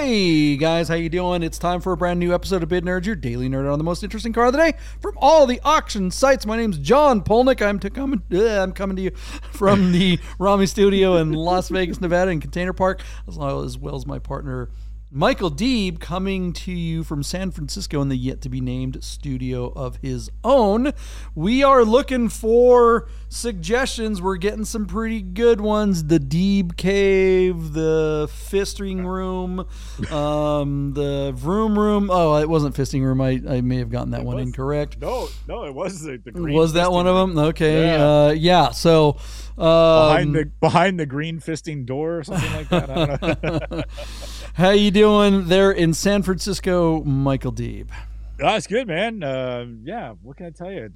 Hey guys, how you doing? It's time for a brand new episode of Bid Nerds, your daily nerd on the most interesting car of the day from all the auction sites. My name's John Polnick. I'm coming to you from the Rami Studio in Las Vegas, Nevada, in Container Park, as well as my partner Michael Deeb, coming to you from San Francisco in the yet-to-be-named studio of his own. We are looking for suggestions. We're getting some pretty good ones. The Deeb Cave, the Fisting Room, the Vroom Room. Oh, it wasn't Fisting Room. I may have gotten that one incorrect. No, it was the green. Was that one of them? Okay. Yeah. So behind the green fisting door or something like that. I don't know. How you doing there in San Francisco, Michael Deeb? That's good, man. What can I tell you?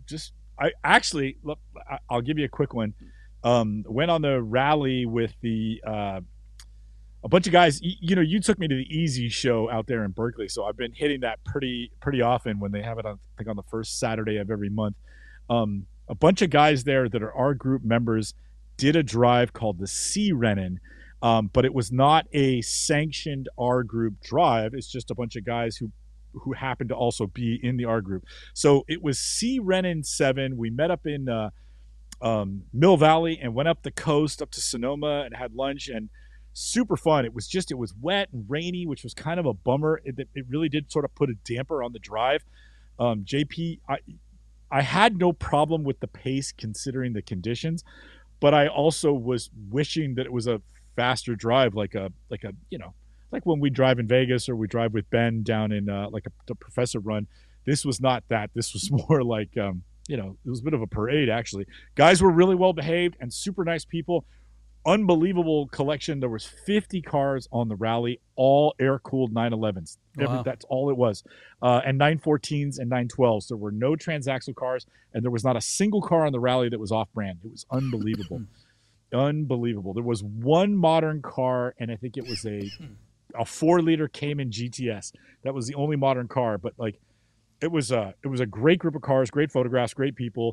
I'll give you a quick one. Went on the rally with a bunch of guys. You took me to the Easy show out there in Berkeley, so I've been hitting that pretty often when they have it on, I think on the first Saturday of every month. A bunch of guys there that are our group members did a drive called the Sea Renin. But it was not a sanctioned R group drive. It's just a bunch of guys who happened to also be in the R group. So it was Sea Renin 7. We met up in Mill Valley and went up the coast up to Sonoma and had lunch, and super fun. It was wet and rainy, which was kind of a bummer. It really did sort of put a damper on the drive. JP, I had no problem with the pace considering the conditions, but I also was wishing that it was a faster drive, like when we drive in Vegas or we drive with Ben down in the Professor Run. This was not that. This was more like it was a bit of a parade, actually. Guys were really well behaved and super nice people. Unbelievable collection. There was 50 cars on the rally, all air-cooled 911s. Wow. That's all it was. And 914s and 912s. There were no transaxle cars, and there was not a single car on the rally that was off-brand. It was unbelievable. Unbelievable. There was one modern car, and I think it was a 4-liter Cayman GTS. That was the only modern car, but it was a great group of cars, great photographs, great people.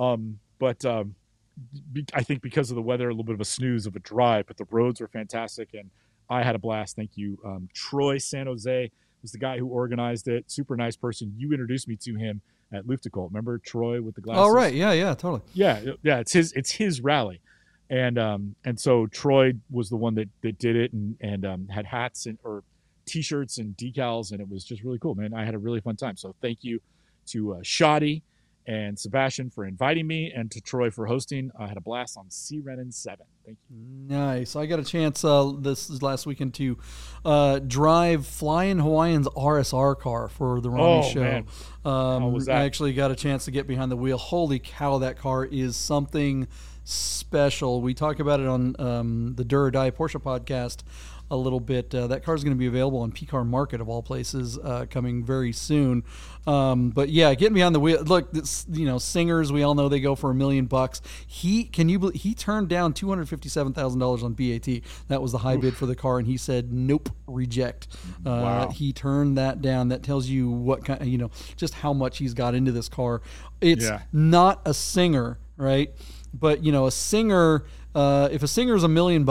I think because of the weather, a little bit of a snooze of a drive, but the roads were fantastic, and I had a blast. Thank you. Troy San Jose was the guy who organized it. Super nice person. You introduced me to him at Lufticult. Remember Troy with the glasses? Oh, right. Yeah, totally. Yeah. It's his rally. And so Troy was the one that did it and had hats or T-shirts and decals, and it was just really cool, man. I had a really fun time. So thank you to Shoddy and Sebastian for inviting me, and to Troy for hosting. I had a blast on Sea Renin 7. Thank you. Nice. I got a chance this last weekend to drive Flying Hawaiian's RSR car for the Rami show. Man. How was that? I actually got a chance to get behind the wheel. Holy cow, that car is something special. We talk about it on the Do or Die Porsche podcast a little bit. That car is going to be available on P-Car Market of all places coming very soon. But yeah, getting behind the wheel. Look, singers, we all know they go for $1 million. He turned down $257,000 on BAT. That was the high bid for the car, and he said nope, reject. Wow. He turned that down. That tells you what kind, just how much he's got into this car. It's not a singer, right? But a singer, if a singer is $1 million,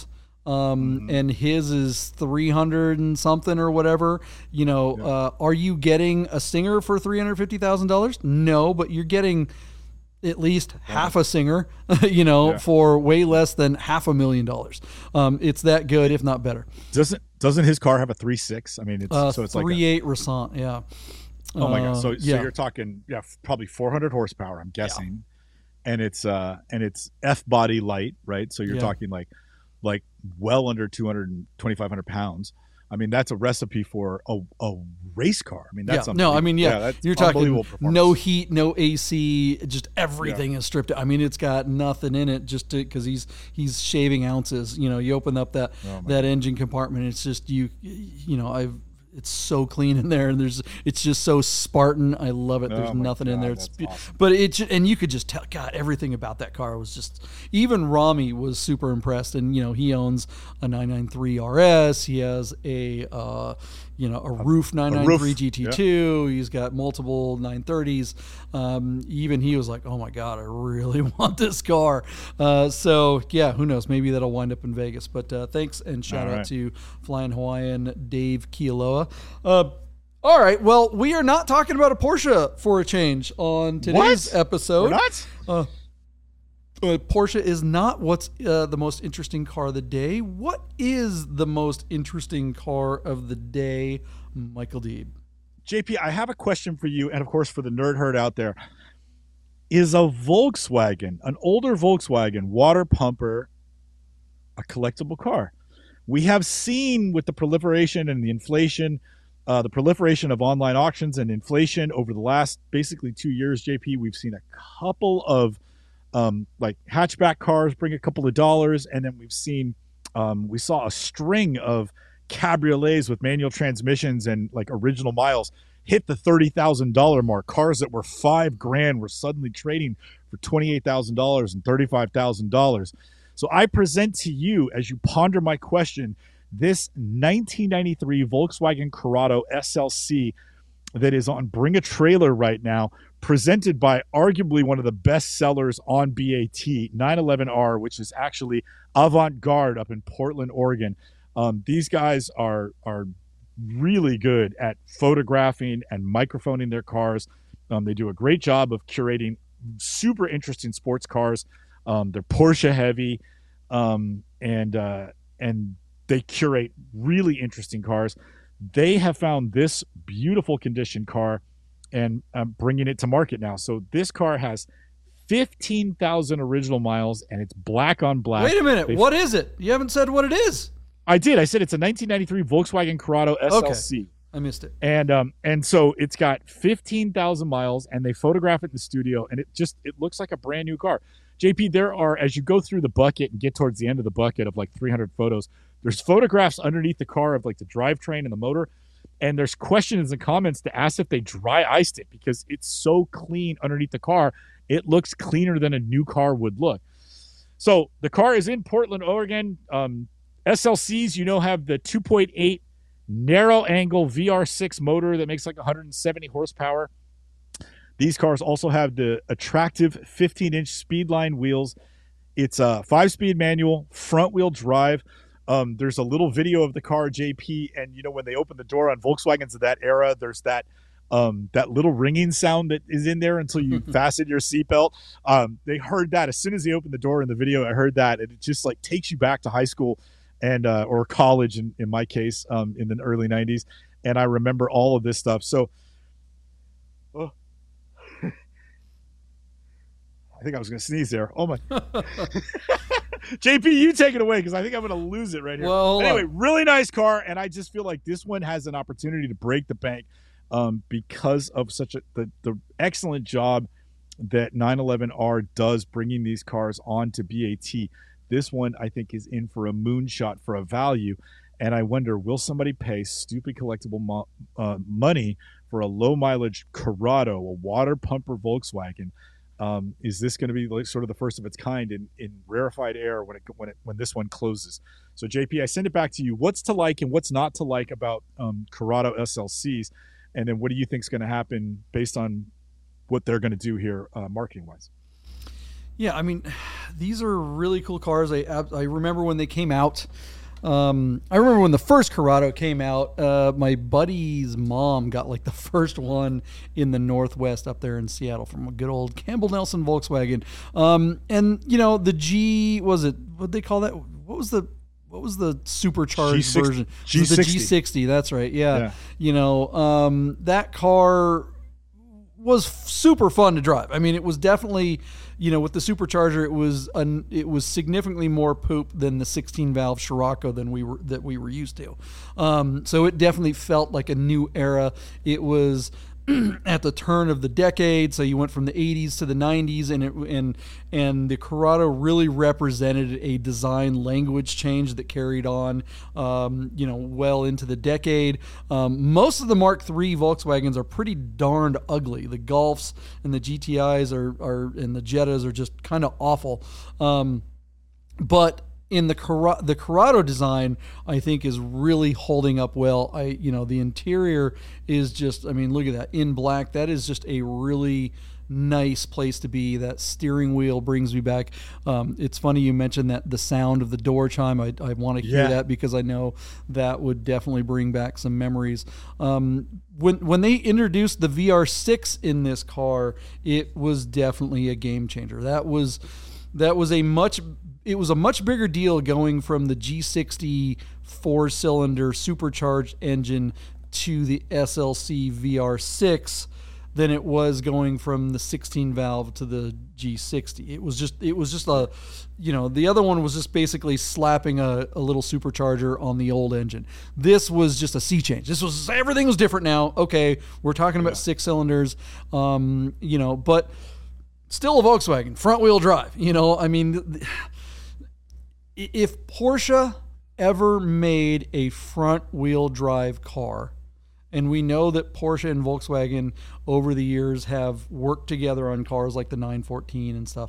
and his is 300 and something or whatever, are you getting a singer for $350,000? No, but you're getting at least half a singer, for way less than $500,000. It's that good, if not better. Doesn't his car have a 3.6? I mean, it's 3.8 Ressant, yeah. Oh my God! So you're talking, probably 400 horsepower, I'm guessing, and it's F body light, right? So you're talking like well under 2,500 pounds. I mean, that's a recipe for a race car. I mean, that's something. No, I mean, that's you're talking no heat, no AC, just everything is stripped. I mean, it's got nothing in it just because he's shaving ounces. You open up that engine compartment, it's just it's so clean in there, and it's just so Spartan. I love it. There's nothing in there. It's awesome. But and you could just tell, God, everything about that car was just. Even Rami was super impressed, and he owns a 993 RS. He has a a roof 993 GT2. He's got multiple 930s. Even he was like, oh my God, I really want this car. So yeah, who knows? Maybe that'll wind up in Vegas. But thanks and shout out to Flying Hawaiian Dave Kealoha. All right. Well, we are not talking about a Porsche for a change on today's episode. We're not? Porsche is not what's the most interesting car of the day. What is the most interesting car of the day, Michael Deeb? JP, I have a question for you, and of course for the nerd herd out there. Is a Volkswagen, an older Volkswagen water pumper, a collectible car? We have seen with the proliferation and the inflation, the proliferation of online auctions and inflation over the last basically 2 years, JP, we've seen a couple of like hatchback cars bring a couple of dollars, and then we saw a string of cabriolets with manual transmissions and like original miles hit the $30,000 mark. Cars that were $5,000 were suddenly trading for $28,000 and $35,000. So I present to you, as you ponder my question, this 1993 Volkswagen Corrado SLC that is on Bring a Trailer right now, presented by arguably one of the best sellers on BAT, 911R, which is actually Avant-Garde up in Portland, Oregon. These guys are really good at photographing and microphoning their cars. They do a great job of curating super interesting sports cars. They're Porsche heavy, and they curate really interesting cars. They have found this beautiful condition car and bringing it to market now. So this car has 15,000 original miles, and it's black on black. Wait a minute. What is it? You haven't said what it is. I did. I said it's a 1993 Volkswagen Corrado SLC. Okay. I missed it. And so it's got 15,000 miles, and they photograph it in the studio, and it looks like a brand new car. JP, there are, as you go through the bucket and get towards the end of the bucket of like 300 photos, there's photographs underneath the car of like the drivetrain and the motor. And there's questions and comments to ask if they dry iced it because it's so clean underneath the car. It looks cleaner than a new car would look. So the car is in Portland, Oregon. SLCs, have the 2.8 narrow angle VR6 motor that makes like 170 horsepower. These cars also have the attractive 15-inch Speedline wheels. It's a 5-speed manual, front-wheel drive. There's a little video of the car, JP, and when they open the door on Volkswagens of that era, there's that little ringing sound that is in there until you fasten your seatbelt. They heard that as soon as they opened the door in the video. I heard that, and it just like takes you back to high school and or college in my case, in the early 90s, and I remember all of this stuff. So, I think I was going to sneeze there. Oh my. JP, you take it away because I think I'm going to lose it right here. Well, anyway, really nice car, and I just feel like this one has an opportunity to break the bank because of the excellent job that 911R does bringing these cars onto BAT. This one, I think, is in for a moonshot for a value, and I wonder, will somebody pay stupid collectible money for a low-mileage Corrado, a water pumper Volkswagen? Is this going to be like sort of the first of its kind in rarefied air when this one closes? So JP, I send it back to you. What's to like and what's not to like about Corrado SLCs, and then what do you think is going to happen based on what they're going to do here marketing wise? Yeah, I mean, these are really cool cars. I remember when they came out. I remember when the first Corrado came out, my buddy's mom got like the first one in the Northwest up there in Seattle from a good old Campbell Nelson Volkswagen. And the G, what'd they call that? What was the supercharged version? G60. The G60. That's right. Yeah. That car was super fun to drive. I mean, it was definitely, with the supercharger, it was significantly more poop than the 16-valve Scirocco that we were used to. So it definitely felt like a new era. It was at the turn of the decade, so you went from the 80s to the 90s, and the Corrado really represented a design language change that carried on, well into the decade. Most of the Mark III Volkswagens are pretty darned ugly. The Golfs and the GTIs and the Jettas are just kind of awful. But in the Corrado design, I think is really holding up well. The interior is just, I mean, look at that in black. That is just a really nice place to be. That steering wheel brings me back. It's funny you mentioned that the sound of the door chime. I want to hear that because I know that would definitely bring back some memories. When they introduced the VR6 in this car, it was definitely a game changer. It was a much bigger deal going from the G60 4-cylinder supercharged engine to the SLC VR6 than it was going from the 16 valve to the G60. It was just a, the other one was just basically slapping a little supercharger on the old engine. This was just a sea change. Everything was different now. Okay, we're talking about 6 cylinders, but still a Volkswagen, front wheel drive. I mean, if Porsche ever made a front wheel drive car, and we know that Porsche and Volkswagen over the years have worked together on cars like the 914 and stuff.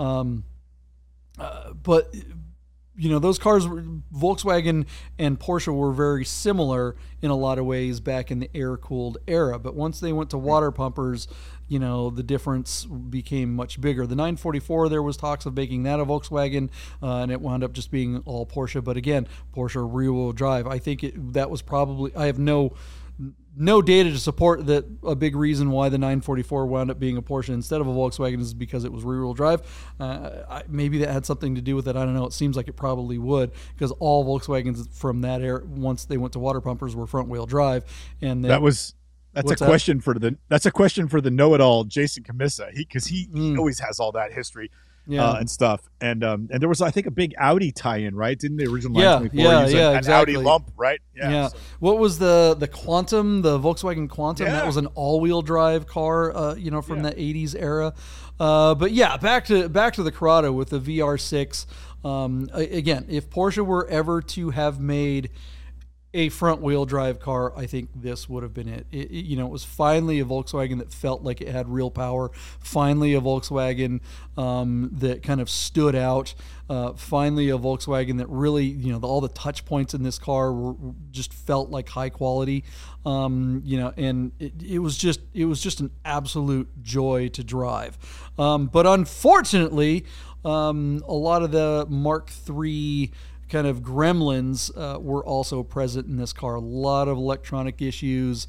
But those cars, Volkswagen and Porsche were very similar in a lot of ways back in the air-cooled era. But once they went to water pumpers, the difference became much bigger. The 944, there was talks of making that a Volkswagen, and it wound up just being all Porsche. But again, Porsche rear-wheel drive. I think that was probably, I have no data to support that a big reason why the 944 wound up being a Porsche instead of a Volkswagen is because it was rear-wheel drive. Maybe that had something to do with it. I don't know. It seems like it probably would, because all Volkswagens from that era, once they went to water pumpers, were front-wheel drive. And that's a question for the know-it-all Jason Camissa, because he always has all that history. And stuff, and there was, I think, a big Audi tie-in, right? Didn't the original 924 use an exactly. Audi lump, right? Yeah. So. What was the Quantum, the Volkswagen Quantum? That was an all-wheel drive car, from the 80s era. But yeah, back to the Corrado with the VR6. Again, if Porsche were ever to have made a front-wheel drive car, I think this would have been it. It was finally a Volkswagen that felt like it had real power. Finally, a Volkswagen that kind of stood out. Finally, a Volkswagen that really, all the touch points in this car just felt like high quality. And it was just an absolute joy to drive. But unfortunately, a lot of the Mark III kind of gremlins were also present in this car. A lot of electronic issues,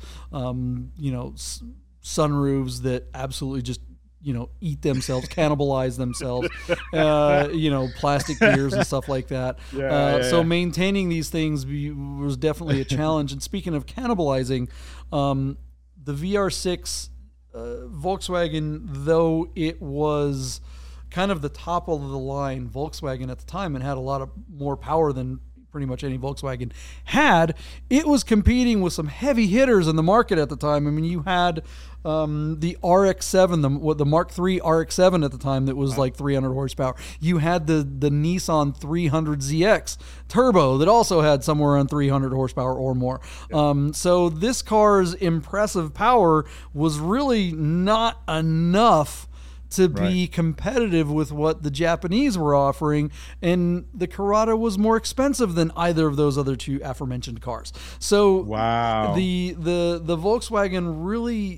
sunroofs that absolutely just, eat themselves, cannibalize themselves, plastic gears and stuff like that. So maintaining these things was definitely a challenge. And speaking of cannibalizing, the VR6 Volkswagen, though it was kind of the top of the line Volkswagen at the time and had a lot of more power than pretty much any Volkswagen had, it was competing with some heavy hitters in the market at the time. I mean, you had the RX-7, the Mark III RX-7 at the time that was like 300 horsepower. You had the Nissan 300ZX Turbo that also had somewhere around 300 horsepower or more. So this car's impressive power was really not enough to be competitive with what the Japanese were offering, and the Corrado was more expensive than either of those other two aforementioned cars. So the Volkswagen really,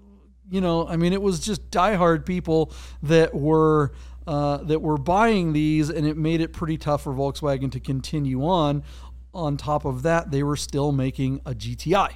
it was just diehard people that were buying these, and it made it pretty tough for Volkswagen to continue on. On top of that, they were still making a GTI.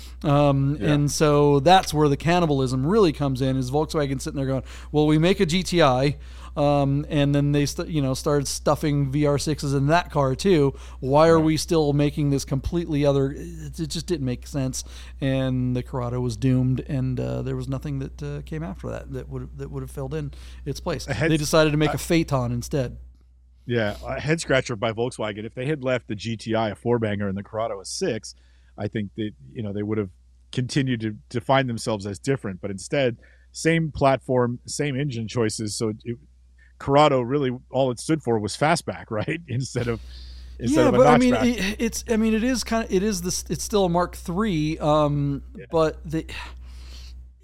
And so that's where the cannibalism really comes in, is Volkswagen sitting there going, well, we make a GTI, and then they started stuffing VR6s in that car too. Why are we still making this completely other? It just didn't make sense, and the Corrado was doomed, and there was nothing that came after that would have filled in its place. They decided to make a Phaeton instead. Yeah, a head scratcher by Volkswagen. If they had left the GTI a 4-banger and the Corrado a 6, I think that they would have continued to define themselves as different, but instead, same platform, same engine choices. So Corrado really, all it stood for was fastback, right? Instead of a notchback. It's still a Mark III, but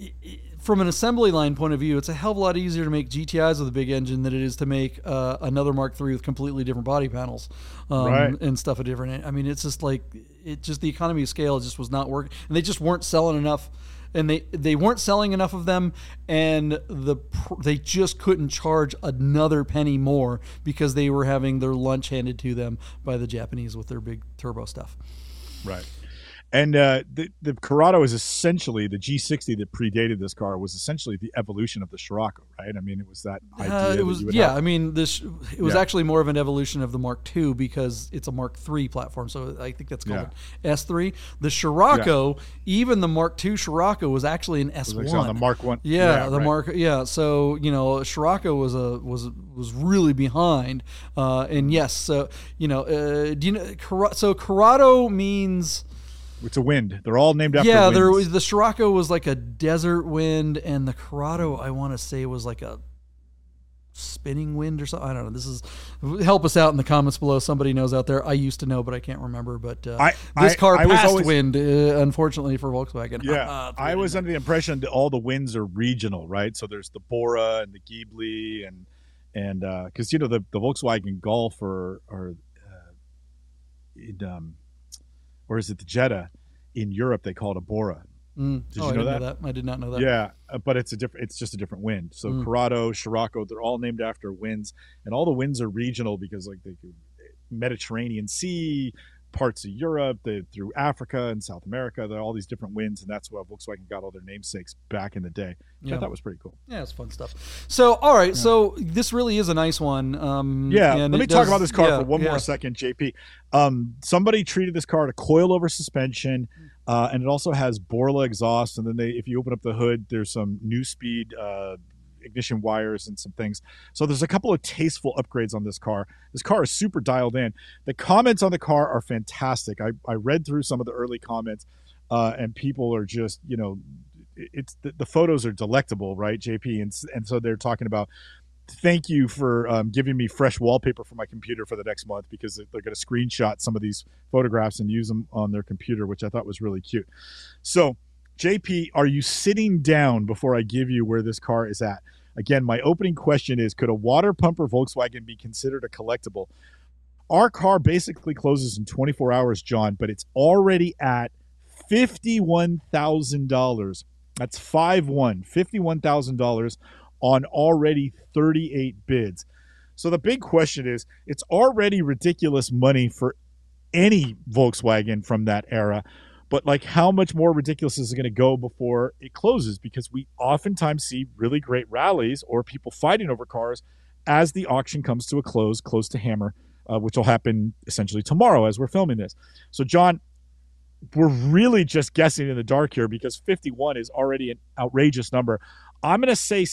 from an assembly line point of view, it's a hell of a lot easier to make GTIs with a big engine than it is to make another Mark III with completely different body panels and stuff. A different. I mean, it's just like the economy of scale just was not working, and they just weren't selling enough. And they weren't selling enough of them, and they just couldn't charge another penny more because they were having their lunch handed to them by the Japanese with their big turbo stuff. Right. And the Corrado is essentially the G60 that predated this car was essentially the evolution of the Scirocco, right? I mean, it was that idea. It was I mean, it was actually more of an evolution of the Mark II because it's a Mark III platform, so I think that's called S3. The Scirocco, even the Mark II Scirocco, was actually an S1. It was on the Mark I. The Mark. Yeah, so Scirocco was really behind, and yes, so do you know? So Corrado means. It's a wind. They're all named after winds. The Scirocco was like a desert wind, and the Corrado, I want to say, was like a spinning wind or something. I don't know. Help us out in the comments below. Somebody knows out there. I used to know, but I can't remember. But this car passed wind, unfortunately for Volkswagen. Yeah, I was under the impression that all the winds are regional, right? So there's the Bora and the Ghibli, and because the Volkswagen Golf or is it the Jetta in Europe? They call it a Bora. Did you know that? I did not know that. Yeah, but it's just a different wind. So Corrado, Scirocco, they're all named after winds, and all the winds are regional because like the Mediterranean Sea, parts of Europe, through Africa and South America, there are all these different winds, and that's why Volkswagen got all their namesakes back in the day. I thought was pretty cool. Yeah, it's fun stuff. So, all right, so this really is a nice one. Let me talk about this car for one more second, JP. Somebody treated this car to coilover suspension, and it also has Borla exhaust, and then if you open up the hood, there's some new speed ignition wires and some things. So there's a couple of tasteful upgrades on this car. This car is super dialed in. The comments on the car are fantastic. I read through some of the early comments, and people are just, it's the photos are delectable, right, JP? And so they're talking about, thank you for giving me fresh wallpaper for my computer for the next month, because they're going to screenshot some of these photographs and use them on their computer, which I thought was really cute. So JP, are you sitting down before I give you where this car is at? Again, my opening question is, could a water pumper Volkswagen be considered a collectible? Our car basically closes in 24 hours, John, but it's already at $51,000. That's $51,000 on already 38 bids. So the big question is, it's already ridiculous money for any Volkswagen from that era. But like, how much more ridiculous is it going to go before it closes? Because we oftentimes see really great rallies or people fighting over cars as the auction comes to a close to Hammer, which will happen essentially tomorrow as we're filming this. So, John, we're really just guessing in the dark here because 51 is already an outrageous number. I'm going to say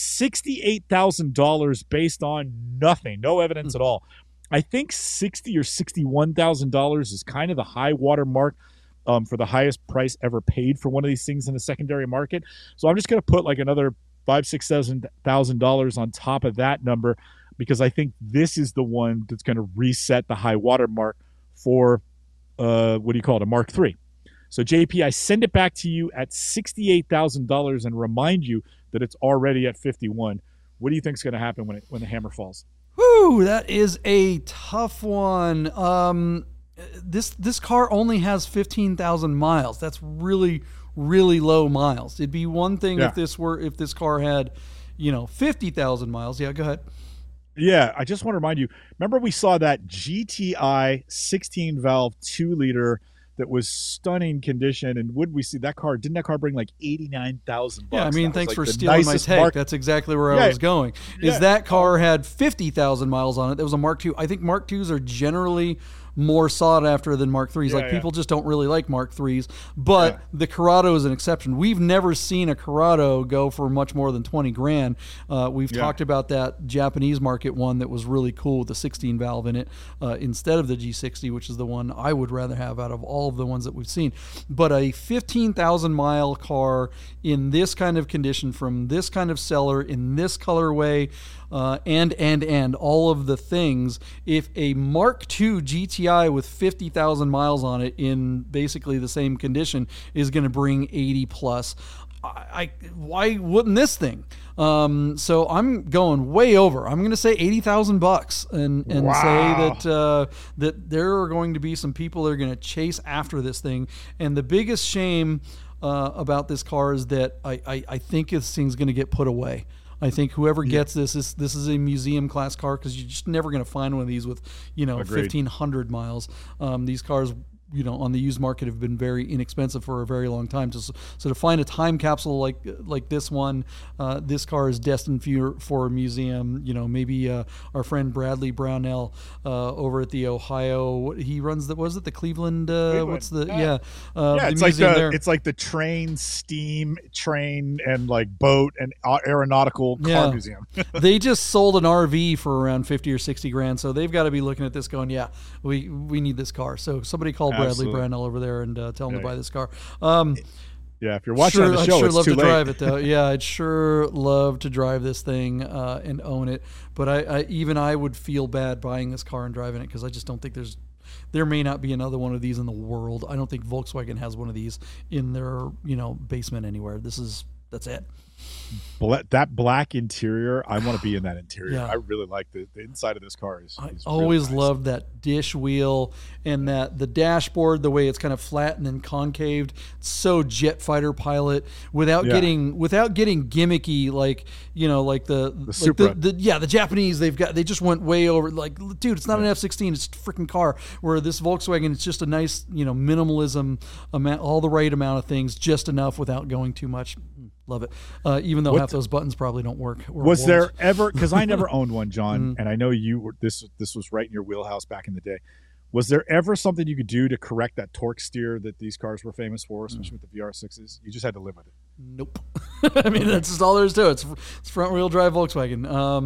$68,000 based on nothing, no evidence at all. I think $60,000 or $61,000 is kind of the high water mark for the highest price ever paid for one of these things in the secondary market. So I'm just going to put like another $5,000-$6,000 on top of that number, because I think this is the one that's going to reset the high water mark for a Mark III. So JP, I send it back to you at $68,000 and remind you that it's already at 51. What do you think is going to happen when the hammer falls? Whew, that is a tough one. This car only has 15,000 miles. That's really, really low miles. It'd be one thing if this car had, 50,000 miles. Yeah, go ahead. Yeah, I just want to remind you, remember we saw that GTI 16 valve 2-liter that was stunning condition, and didn't that car bring like $89,000? Yeah, I mean, thanks for stealing my take. That's exactly where I was going. That car had 50,000 miles on it. That was a Mark II. I think Mark IIs are generally more sought after than Mark IIIs. People just don't really like Mark IIIs, but the Corrado is an exception. We've never seen a Corrado go for much more than 20 grand. We've talked about that Japanese market one that was really cool with the 16 valve in it instead of the G60, which is the one I would rather have out of all of the ones that we've seen. But a 15,000 mile car in this kind of condition from this kind of seller in this colorway, and all of the things, if a Mark II GTI with 50,000 miles on it in basically the same condition is going to bring 80 plus, why wouldn't this thing? So I'm going way over. I'm going to say $80,000 and say that there are going to be some people that are going to chase after this thing. And the biggest shame about this car is that I think this thing's going to get put away. I think whoever gets this is a museum class car, because you're just never going to find one of these with 1,500 miles. These cars, on the used market have been very inexpensive for a very long time. So to find a time capsule like this one, this car is destined for a museum. Maybe our friend Bradley Brownell over at the Ohio, he runs the Cleveland. What's the it's like it's like the train, steam train, and like boat and aeronautical car museum. They just sold an RV for around 50 or 60 grand, so they've got to be looking at this going, we need this car. So somebody call Bradley Brownell over there and tell him to buy this car. If you're watching on the show, I'd sure love to drive it though. Yeah, I'd sure love to drive this thing and own it. But I would feel bad buying this car and driving it, because I just don't think there may not be another one of these in the world. I don't think Volkswagen has one of these in their basement anywhere. That's it. That black interior, I want to be in that interior. I really like the inside of this car. I always loved that dish wheel and the dashboard, the way it's kind of flat and then concaved. It's so jet fighter pilot without getting gimmicky, like the Supra. The Japanese, they just went way over. Like, dude, it's not an F-16, it's a freaking car. Where this Volkswagen, it's just a nice minimalism amount, all the right amount of things, just enough without going too much. Love it. Even though half those buttons probably don't work. Was there ever, because I never owned one, John, and I know you were, this was right in your wheelhouse back in the day. Was there ever something you could do to correct that torque steer that these cars were famous for, especially with the VR6s? You just had to live with it. Nope. I mean, that's just all there is to it. It's front wheel drive Volkswagen.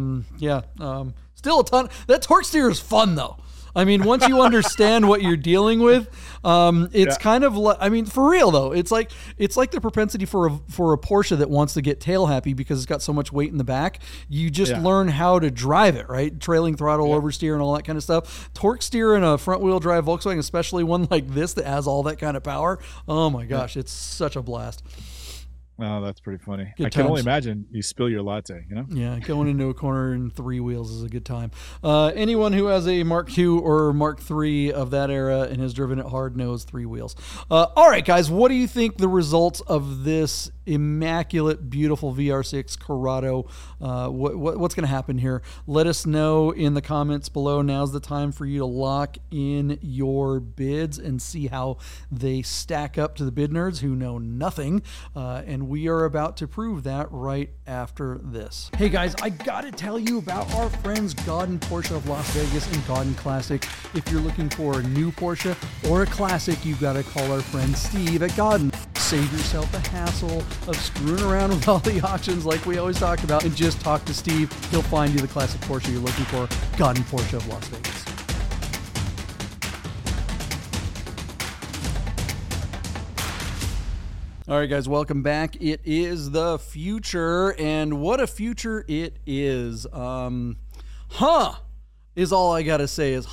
Still a ton. That torque steer is fun though. I mean, once you understand what you're dealing with, it's kind of like, I mean, for real though, it's like the propensity for a Porsche that wants to get tail happy because it's got so much weight in the back. You just learn how to drive it, right? Trailing throttle, oversteer, and all that kind of stuff. Torque steer in a front wheel drive Volkswagen, especially one like this that has all that kind of power. Oh my gosh, it's such a blast. Oh, that's pretty funny. I can only imagine you spill your latte, Yeah, going into a corner in three wheels is a good time. Anyone who has a Mark II or Mark III of that era and has driven it hard knows three wheels. All right, guys, what do you think the results of this immaculate, beautiful VR6 Corrado? What's going to happen here? Let us know in the comments below. Now's the time for you to lock in your bids and see how they stack up to the bid nerds who know nothing. And we are about to prove that right after this. Hey guys, I gotta tell you about our friends Gaudin Porsche of Las Vegas and Gaudin Classic. If you're looking for a new Porsche or a classic, you've got to call our friend Steve at Gaudin. Save yourself the hassle of screwing around with all the auctions like we always talk about, and just talk to Steve. He'll find you the classic Porsche you're looking for. Gaudin Porsche of Las Vegas. All right, guys, welcome back. It is the future, and what a future it is. Is all I gotta say is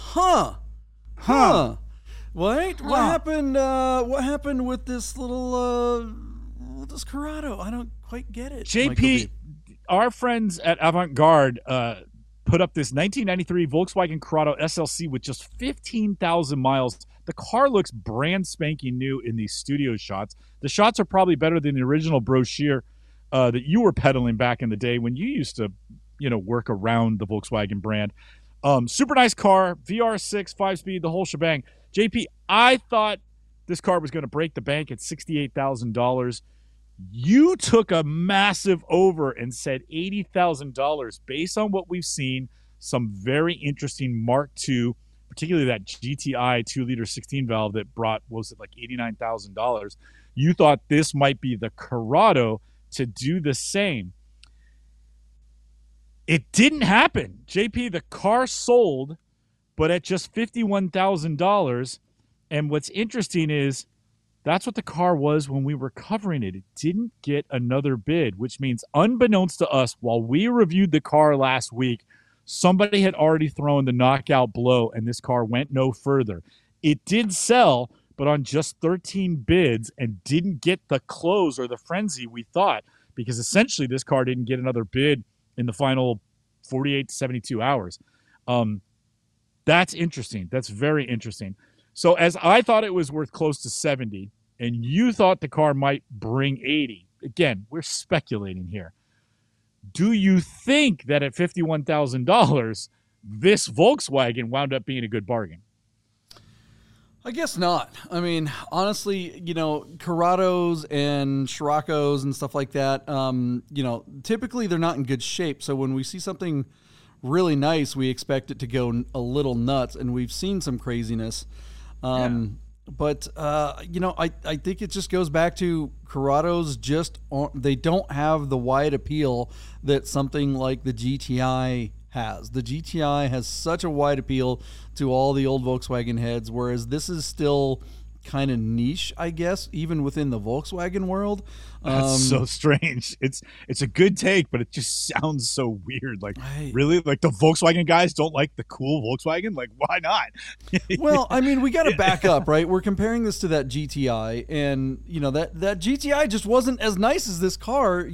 What happened? What happened with this little this Corrado? I don't quite get it. JP, our friends at Avant-Garde put up this 1993 Volkswagen Corrado SLC with just 15,000 miles. The car looks brand spanking new in these studio shots. The shots are probably better than the original brochure that you were peddling back in the day when you used to, work around the Volkswagen brand. Super nice car, VR6, 5-speed, the whole shebang. JP, I thought this car was going to break the bank at $68,000. You took a massive over and said $80,000 based on what we've seen. Some very interesting Mark II, particularly that GTI 2-liter 16-valve that brought, what was it, like $89,000. You thought this might be the Corrado to do the same. It didn't happen. JP, the car sold, but at just $51,000. And what's interesting is that's what the car was when we were covering it. It didn't get another bid, which means unbeknownst to us, while we reviewed the car last week, somebody had already thrown the knockout blow and this car went no further. It did sell, but but on just 13 bids and didn't get the close or the frenzy we thought, because essentially this car didn't get another bid in the final 48 to 72 hours. That's interesting. That's very interesting. So as I thought it was worth close to 70, and you thought the car might bring 80, again, we're speculating here. Do you think that at $51,000, this Volkswagen wound up being a good bargain? I guess not. I mean, honestly, Corrados and Scirocco's and stuff like that, typically they're not in good shape. So when we see something really nice, we expect it to go a little nuts, and we've seen some craziness. But, I think it just goes back to Corrados they don't have the wide appeal that something like the GTI has. The GTI has such a wide appeal to all the old Volkswagen heads, whereas this is still kind of niche, I guess, even within the Volkswagen world. That's so strange. It's a good take, but it just sounds so weird. Like, really? Like the Volkswagen guys don't like the cool Volkswagen? Like, why not? Well, I mean, we got to back up, right? We're comparing this to that GTI, and, that GTI just wasn't as nice as this car,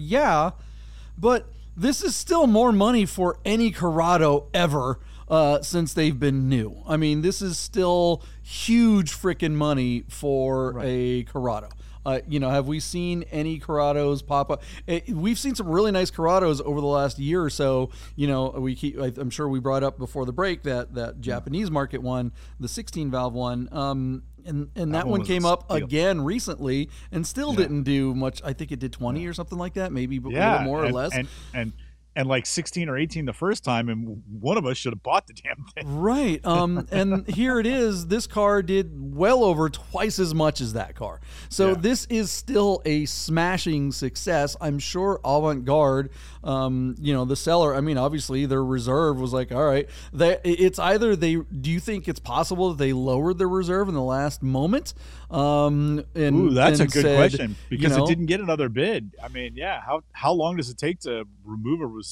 but this is still more money for any Corrado ever since they've been new. I mean, this is still huge freaking money for a Corrado. Have we seen any Corrados pop up? We've seen some really nice Corrados over the last year or so. I'm sure we brought up before the break that Japanese market one, the 16 valve one. And that one came up again recently and still didn't do much. I think it did 20 or something like that, maybe a little more or less. And like 16 or 18 the first time, and one of us should have bought the damn thing. Right. And here it is. This car did well over twice as much as that car. So this is still a smashing success. I'm sure Avant-Garde, the seller, I mean, obviously their reserve was like, all right, it's either do you think it's possible that they lowered their reserve in the last moment? That's a good question, because it didn't get another bid. I mean, how long does it take to remove a reserve?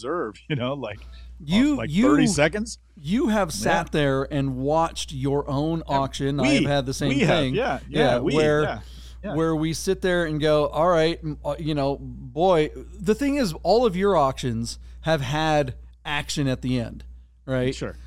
30 seconds. You have sat there and watched your own auction. I've had the same thing. Where we sit there and go, all right, boy, the thing is, all of your auctions have had action at the end, right? Sure.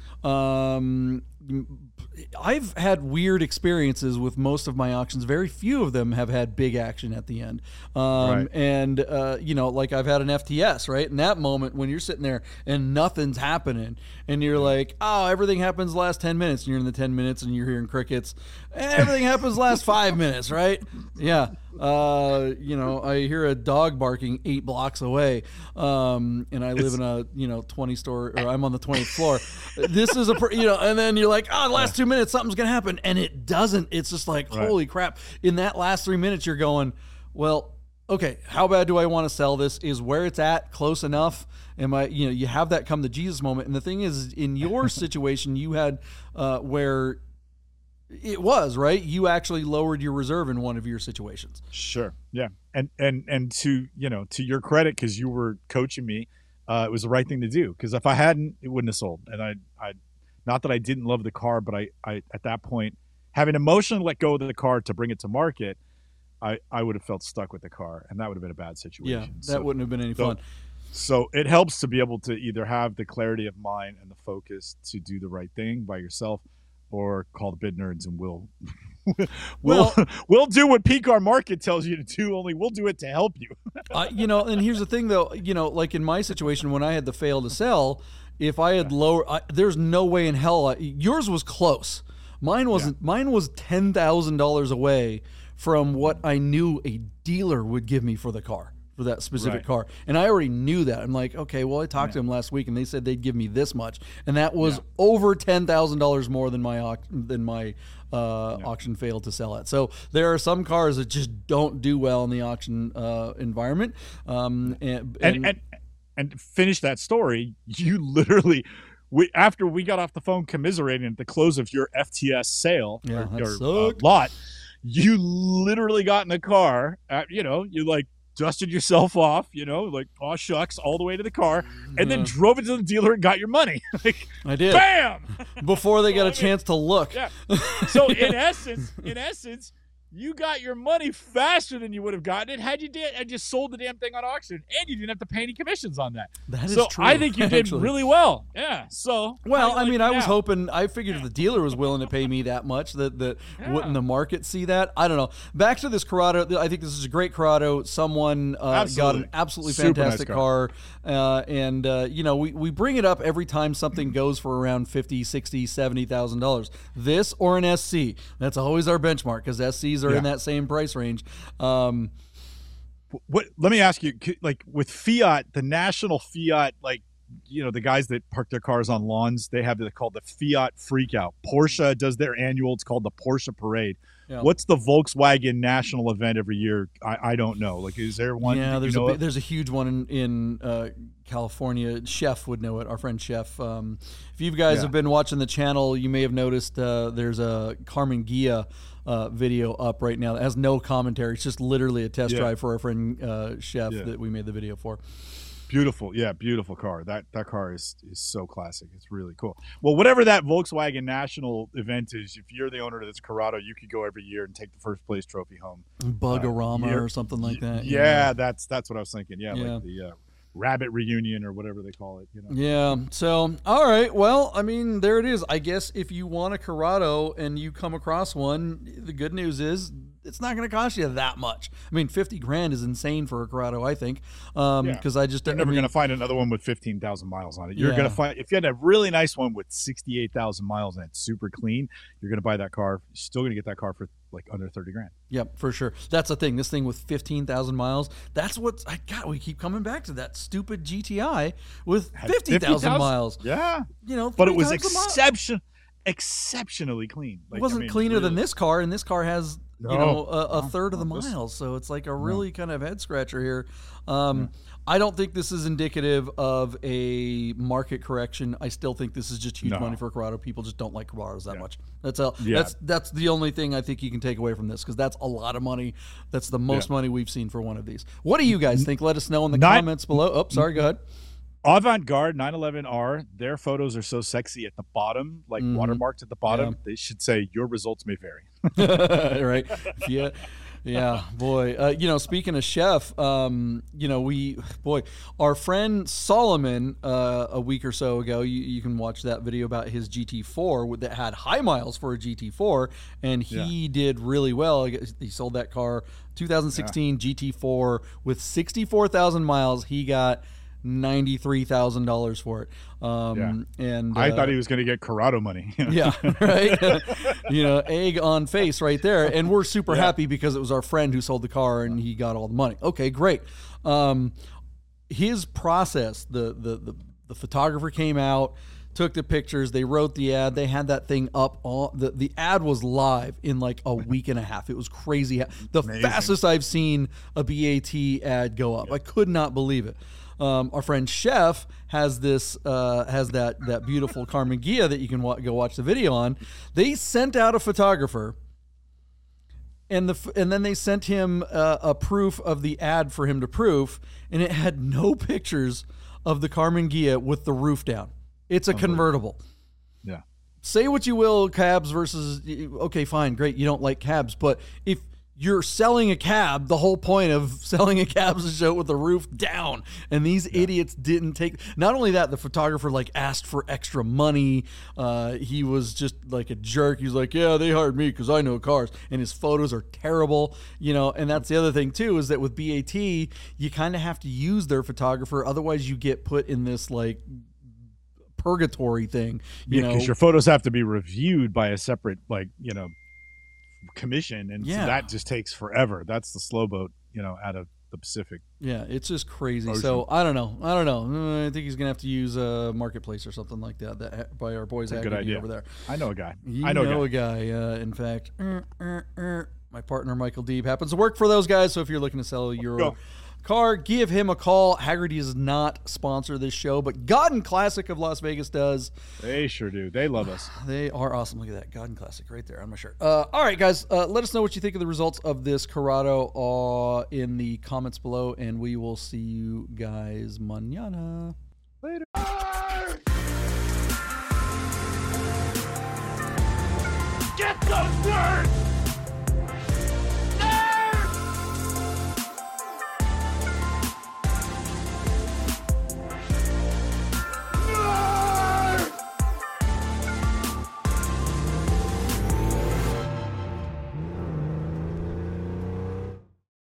I've had weird experiences with most of my auctions. Very few of them have had big action at the end. And, like I've had an FTS, right? In that moment when you're sitting there and nothing's happening and you're like, oh, everything happens last 10 minutes. And you're in the 10 minutes and you're hearing crickets. Everything happens last 5 minutes, right? Yeah. I hear a dog barking 8 blocks away. And I live in a, 20 store, or I'm on the 20th floor. This is and then you're like, oh, the last 2 minutes, something's going to happen. And it doesn't. It's just like, holy crap. In that last 3 minutes, you're going, well, okay, how bad do I want to sell this? Is where it's at close enough? Am I, you have that come to Jesus moment. And the thing is, in your situation, you had where it was, right? You actually lowered your reserve in one of your situations. Sure. Yeah. And to your credit, because you were coaching me, it was the right thing to do. Because if I hadn't, it wouldn't have sold. And I not that I didn't love the car, but I at that point, having emotionally let go of the car to bring it to market, I would have felt stuck with the car, and that would have been a bad situation. Yeah, that wouldn't have been any fun. So it helps to be able to either have the clarity of mind and the focus to do the right thing by yourself, or call the bid nerds and we'll do what PCAR Market tells you to do, only we'll do it to help you. And here's the thing though, like in my situation when I had the fail to sell, if I had there's no way in hell yours was close. Mine wasn't. Mine was $10,000 away from what I knew a dealer would give me for the car, for that specific car. And I already knew that. I'm like, okay, well, I talked to them last week and they said they'd give me this much. And that was over $10,000 more than my auction failed to sell at. So there are some cars that just don't do well in the auction environment. And finish that story, you literally, after we got off the phone commiserating at the close of your FTS sale or lot, you literally got in the car, you like dusted yourself off, like, aw shucks, all the way to the car, and then drove it to the dealer and got your money. Like, I did. Bam! Before they got a chance to look. Yeah. So in essence, you got your money faster than you would have gotten it had you just sold the damn thing on auction, and you didn't have to pay any commissions on that. That is so true. I think you did actually really well. Yeah. So well, I mean, I was hoping. I figured if the dealer was willing to pay me that much, that wouldn't the market see that? I don't know. Back to this Corrado. I think this is a great Corrado. Someone got an absolutely fantastic nice car. And we bring it up every time something goes for around $50,000, $60,000, $70,000. This or an SC. That's always our benchmark because SCs are in that same price range. Let me ask you, like with Fiat, the national Fiat, like, the guys that park their cars on lawns, they have called the Fiat Freakout. Porsche does their annual. It's called the Porsche Parade. Yeah. What's the Volkswagen national event every year? I don't know. Like, is there one? Yeah, there's a huge one in California. Chef would know it. Our friend Chef. If you guys have been watching the channel, you may have noticed there's a Carmen Ghia video up right now that has no commentary. It's just literally a test drive for our friend Chef that we made the video for. Beautiful. Yeah, beautiful car. That car is so classic. It's really cool. Well, whatever that Volkswagen national event is, if you're the owner of this Corrado, you could go every year and take the first place trophy home. Bugorama or something like that. Yeah, that's what I was thinking. Yeah. Like the Rabbit reunion or whatever they call it. Yeah. So, all right. Well, I mean, there it is. I guess if you want a Corrado and you come across one, the good news is it's not going to cost you that much. I mean, $50,000 is insane for a Corrado, I think. Because you're never going to find another one with 15,000 miles on it. You're going to find, if you had a really nice one with 68,000 miles and it's super clean, you're going to buy that car. You're still going to get that car for like under $30,000. Yep, for sure. That's the thing. This thing with 15,000 miles. That's what we keep coming back to that stupid GTI with 50,000 miles. Yeah, but it was exceptionally clean. Like, it wasn't cleaner than this car, and this car has a third of the miles. So it's like a really kind of head scratcher here. I don't think this is indicative of a market correction. I still think this is just huge money for Corrado. People just don't like Corrados that much. That's all. That's the only thing I think you can take away from this, because that's a lot of money. That's the most money we've seen for one of these. What do you guys think? Let us know in the comments below. Oh, sorry. Go ahead. Avant-Garde 911R, their photos are so sexy at the bottom, like watermarked at the bottom. They should say, your results may vary. Right. Yeah, boy. Speaking of Chef, our friend Solomon, a week or so ago, you can watch that video about his GT4 that had high miles for a GT4, and he did really well. He sold that car, 2016 GT4 with 64,000 miles. He got $93,000 for it. And I thought he was going to get Corrado money. Yeah, right. Egg on face right there. And we're super happy because it was our friend who sold the car and he got all the money. Okay, great. His process, the photographer came out, took the pictures, they wrote the ad, they had that thing up. The ad was live in like a week and a half. It was crazy. The fastest I've seen a BAT ad go up. I could not believe it. Our friend Chef has that beautiful Carmen Ghia that you can go watch the video on. They sent out a photographer, and then they sent him a proof of the ad for him to proof, and it had no pictures of the Carmen Ghia with the roof down. It's a convertible. Yeah. Say what you will, cabs versus, okay, fine, great, you don't like cabs, but if you're selling a cab, the whole point of selling a cab is to show it with the roof down. And these idiots didn't take. Not only that, the photographer asked for extra money. He was just like a jerk. He's like, yeah, they hired me because I know cars. And his photos are terrible. And that's the other thing too, is that with BAT, you kind of have to use their photographer. Otherwise you get put in this purgatory thing. Because your photos have to be reviewed by a separate commission, and so that just takes forever. That's the slow boat out of the Pacific. Yeah, it's just crazy. Ocean. So I don't know. I think he's gonna have to use a marketplace or something like that by our boys over there. I know a guy. I know a guy. In fact, my partner Michael Deeb happens to work for those guys. So if you're looking to sell your car, give him a call. Haggerty does not sponsor this show, but Godden Classic of Las Vegas does. They sure do. They love us. They are awesome. Look at that. Godden Classic right there on my shirt. All right, guys. Let us know what you think of the results of this Corrado in the comments below, and we will see you guys mañana. Later. Get those words!